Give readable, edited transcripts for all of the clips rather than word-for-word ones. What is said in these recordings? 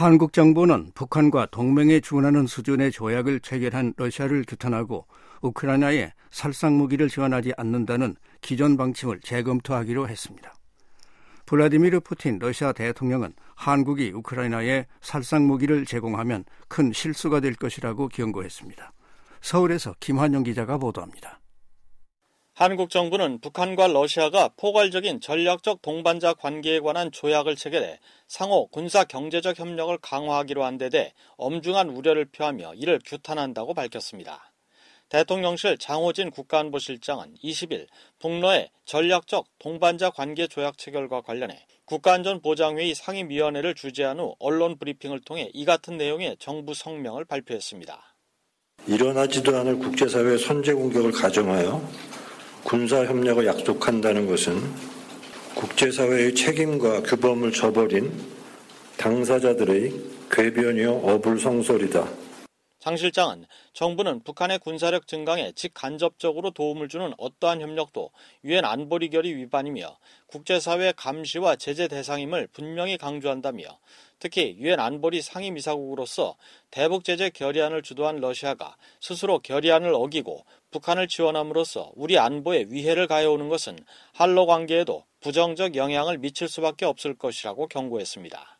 한국 정부는 북한과 동맹에 준하는 수준의 조약을 체결한 러시아를 규탄하고 우크라이나에 살상무기를 지원하지 않는다는 기존 방침을 재검토하기로 했습니다. 블라디미르 푸틴 러시아 대통령은 한국이 우크라이나에 살상무기를 제공하면 큰 실수가 될 것이라고 경고했습니다. 서울에서 김환영 기자가 보도합니다. 한국 정부는 북한과 러시아가 포괄적인 전략적 동반자 관계에 관한 조약을 체결해 상호 군사 경제적 협력을 강화하기로 한 데 대해 엄중한 우려를 표하며 이를 규탄한다고 밝혔습니다. 대통령실 장호진 국가안보실장은 20일 북러의 전략적 동반자 관계 조약 체결과 관련해 국가안전보장회의 상임위원회를 주재한 후 언론 브리핑을 통해 이 같은 내용의 정부 성명을 발표했습니다. 일어나지도 않을 국제사회의 선제 공격을 가정하여 군사협력을 약속한다는 것은 국제사회의 책임과 규범을 저버린 당사자들의 궤변이요 어불성설이다. 장 실장은 정부는 북한의 군사력 증강에 직간접적으로 도움을 주는 어떠한 협력도 유엔 안보리 결의 위반이며 국제사회의 감시와 제재 대상임을 분명히 강조한다며 특히 유엔 안보리 상임이사국으로서 대북 제재 결의안을 주도한 러시아가 스스로 결의안을 어기고 북한을 지원함으로써 우리 안보에 위해를 가해오는 것은 한러 관계에도 부정적 영향을 미칠 수밖에 없을 것이라고 경고했습니다.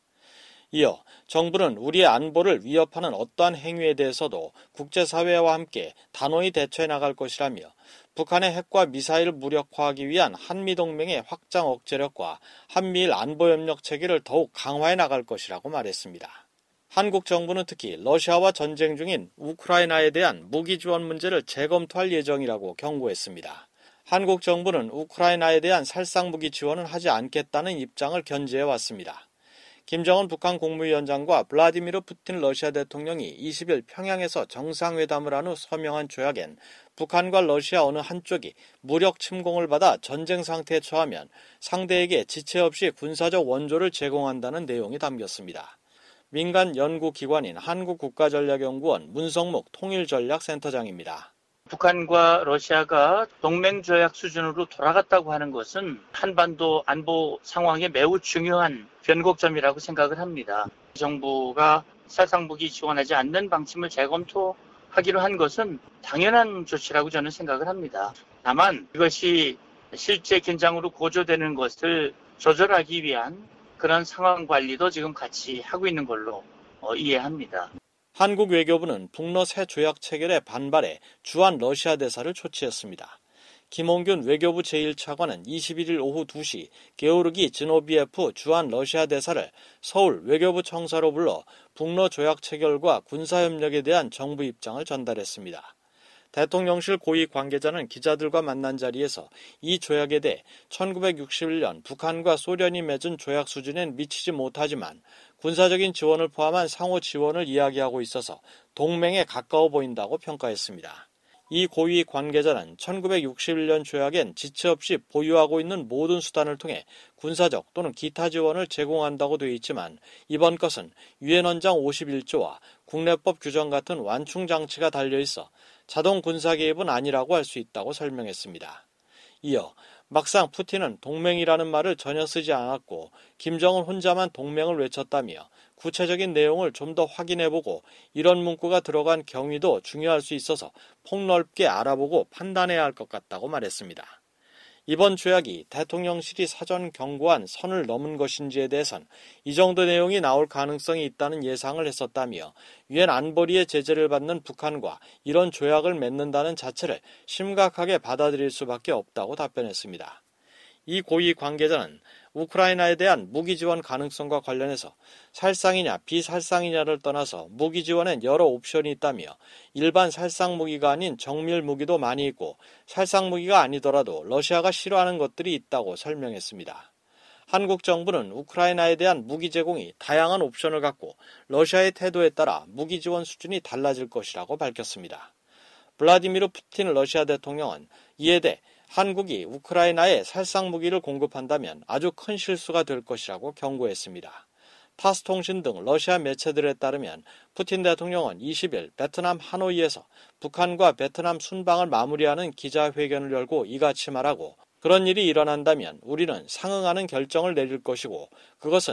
이어 정부는 우리의 안보를 위협하는 어떠한 행위에 대해서도 국제사회와 함께 단호히 대처해 나갈 것이라며 북한의 핵과 미사일을 무력화하기 위한 한미동맹의 확장 억제력과 한미일 안보협력 체계를 더욱 강화해 나갈 것이라고 말했습니다. 한국 정부는 특히 러시아와 전쟁 중인 우크라이나에 대한 무기 지원 문제를 재검토할 예정이라고 경고했습니다. 한국 정부는 우크라이나에 대한 살상무기 지원은 하지 않겠다는 입장을 견지해 왔습니다. 김정은 북한 국무위원장과 블라디미르 푸틴 러시아 대통령이 20일 평양에서 정상회담을 한 후 서명한 조약엔 북한과 러시아 어느 한쪽이 무력 침공을 받아 전쟁 상태에 처하면 상대에게 지체 없이 군사적 원조를 제공한다는 내용이 담겼습니다. 민간 연구기관인 한국국가전략연구원 문성묵 통일전략센터장입니다. 북한과 러시아가 동맹조약 수준으로 돌아갔다고 하는 것은 한반도 안보 상황에 매우 중요한 변곡점이라고 생각을 합니다. 정부가 살상무기 지원하지 않는 방침을 재검토하기로 한 것은 당연한 조치라고 저는 생각을 합니다. 다만 이것이 실제 긴장으로 고조되는 것을 조절하기 위한 그런 상황 관리도 지금 같이 하고 있는 걸로 이해합니다. 한국 외교부는 북러 새 조약 체결에 반발해 주한 러시아 대사를 초치했습니다. 김홍균 외교부 제1차관은 21일 오후 2시 게오르기 지노비에프 주한 러시아 대사를 서울 외교부 청사로 불러 북러 조약 체결과 군사협력에 대한 정부 입장을 전달했습니다. 대통령실 고위 관계자는 기자들과 만난 자리에서 이 조약에 대해 1961년 북한과 소련이 맺은 조약 수준엔 미치지 못하지만 군사적인 지원을 포함한 상호 지원을 이야기하고 있어서 동맹에 가까워 보인다고 평가했습니다. 이 고위 관계자는 1961년 조약엔 지체 없이 보유하고 있는 모든 수단을 통해 군사적 또는 기타 지원을 제공한다고 되어 있지만 이번 것은 유엔 헌장 51조와 국내법 규정 같은 완충 장치가 달려있어 자동 군사 개입은 아니라고 할 수 있다고 설명했습니다. 이어 막상 푸틴은 동맹이라는 말을 전혀 쓰지 않았고 김정은 혼자만 동맹을 외쳤다며 구체적인 내용을 좀 더 확인해보고 이런 문구가 들어간 경위도 중요할 수 있어서 폭넓게 알아보고 판단해야 할 것 같다고 말했습니다. 이번 조약이 대통령실이 사전 경고한 선을 넘은 것인지에 대해선 이 정도 내용이 나올 가능성이 있다는 예상을 했었다며 유엔 안보리의 제재를 받는 북한과 이런 조약을 맺는다는 자체를 심각하게 받아들일 수밖에 없다고 답변했습니다. 이 고위 관계자는 우크라이나에 대한 무기 지원 가능성과 관련해서 살상이냐 비살상이냐를 떠나서 무기 지원엔 여러 옵션이 있다며 일반 살상 무기가 아닌 정밀 무기도 많이 있고 살상 무기가 아니더라도 러시아가 싫어하는 것들이 있다고 설명했습니다. 한국 정부는 우크라이나에 대한 무기 제공이 다양한 옵션을 갖고 러시아의 태도에 따라 무기 지원 수준이 달라질 것이라고 밝혔습니다. 블라디미르 푸틴 러시아 대통령은 이에 대해 한국이 우크라이나에 살상 무기를 공급한다면 아주 큰 실수가 될 것이라고 경고했습니다. 타스통신 등 러시아 매체들에 따르면 푸틴 대통령은 20일 베트남 하노이에서 북한과 베트남 순방을 마무리하는 기자회견을 열고 이같이 말하고 그런 일이 일어난다면 우리는 상응하는 결정을 내릴 것이고 그것은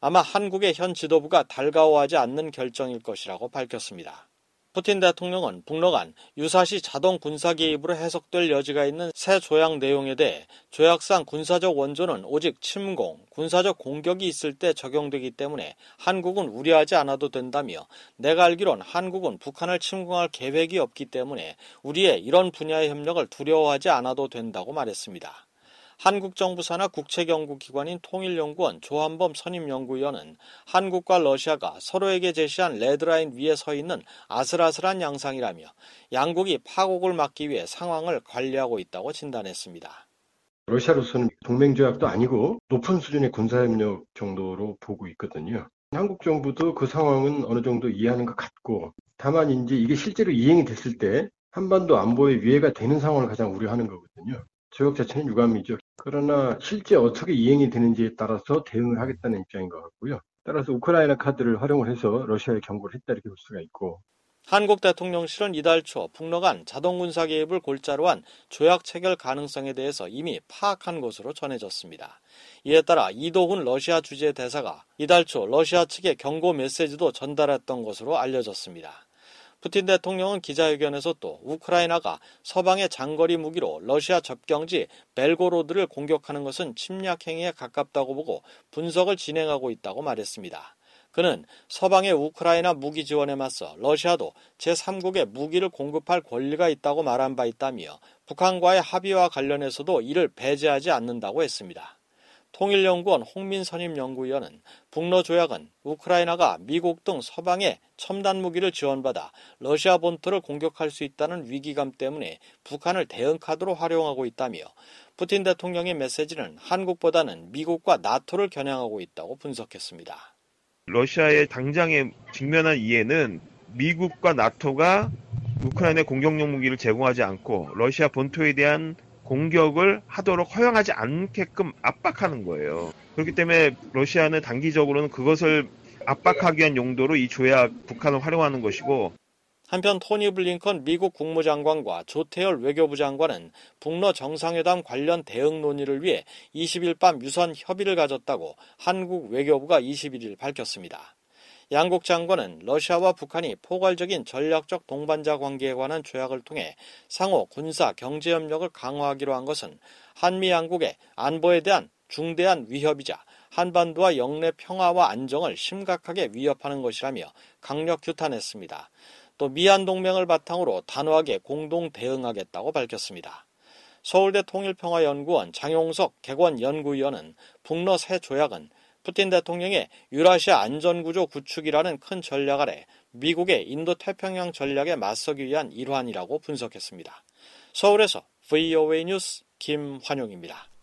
아마 한국의 현 지도부가 달가워하지 않는 결정일 것이라고 밝혔습니다. 푸틴 대통령은 북러 간 유사시 자동 군사 개입으로 해석될 여지가 있는 새 조약 내용에 대해 조약상 군사적 원조는 오직 침공, 군사적 공격이 있을 때 적용되기 때문에 한국은 우려하지 않아도 된다며 내가 알기론 한국은 북한을 침공할 계획이 없기 때문에 우리의 이런 분야의 협력을 두려워하지 않아도 된다고 말했습니다. 한국 정부 산하 국책연구기관인 통일연구원 조한범 선임연구위원은 한국과 러시아가 서로에게 제시한 레드라인 위에 서 있는 아슬아슬한 양상이라며 양국이 파국을 막기 위해 상황을 관리하고 있다고 진단했습니다. 러시아로서는 동맹조약도 아니고 높은 수준의 군사협력 정도로 보고 있거든요. 한국 정부도 그 상황은 어느 정도 이해하는 것 같고, 다만 이제 이게 실제로 이행이 됐을 때 한반도 안보에 위해가 되는 상황을 가장 우려하는 거거든요. 조약 자체는 유감이죠. 그러나 실제 어떻게 이행이 되는지에 따라서 대응을 하겠다는 입장인 것 같고요. 따라서 우크라이나 카드를 활용을 해서 러시아에 경고를 했다 이렇게 볼 수가 있고. 한국 대통령실은 이달 초 북러 간 자동군사 개입을 골자로 한 조약 체결 가능성에 대해서 이미 파악한 것으로 전해졌습니다. 이에 따라 이도훈 러시아 주재 대사가 이달 초 러시아 측에 경고 메시지도 전달했던 것으로 알려졌습니다. 푸틴 대통령은 기자회견에서 또 우크라이나가 서방의 장거리 무기로 러시아 접경지 벨고로드를 공격하는 것은 침략 행위에 가깝다고 보고 분석을 진행하고 있다고 말했습니다. 그는 서방의 우크라이나 무기 지원에 맞서 러시아도 제3국에 무기를 공급할 권리가 있다고 말한 바 있다며 북한과의 합의와 관련해서도 이를 배제하지 않는다고 했습니다. 통일연구원 홍민선임 연구위원은 북러 조약은 우크라이나가 미국 등 서방의 첨단 무기를 지원받아 러시아 본토를 공격할 수 있다는 위기감 때문에 북한을 대응카드로 활용하고 있다며 푸틴 대통령의 메시지는 한국보다는 미국과 나토를 겨냥하고 있다고 분석했습니다. 러시아의 당장에 직면한 이해는 미국과 나토가 우크라이나에 공격용 무기를 제공하지 않고 러시아 본토에 대한 공격을 하도록 허용하지 않게끔 압박하는 거예요. 그렇기 때문에 러시아는 단기적으로는 그것을 압박하기 위한 용도로 이 조약 북한을 활용하는 것이고, 한편 토니 블링컨 미국 국무장관과 조태열 외교부 장관은 북러 정상회담 관련 대응 논의를 위해 20일 밤 유선 협의를 가졌다고 한국 외교부가 21일 밝혔습니다. 양국 장관은 러시아와 북한이 포괄적인 전략적 동반자 관계에 관한 조약을 통해 상호 군사 경제 협력을 강화하기로 한 것은 한미 양국의 안보에 대한 중대한 위협이자 한반도와 영내 평화와 안정을 심각하게 위협하는 것이라며 강력 규탄했습니다. 또 미한 동맹을 바탕으로 단호하게 공동 대응하겠다고 밝혔습니다. 서울대 통일평화연구원 장용석 객원연구위원은 북러 새 조약은 푸틴 대통령의 유라시아 안전구조 구축이라는 큰 전략 아래 미국의 인도태평양 전략에 맞서기 위한 일환이라고 분석했습니다. 서울에서 VOA 뉴스 김환용입니다.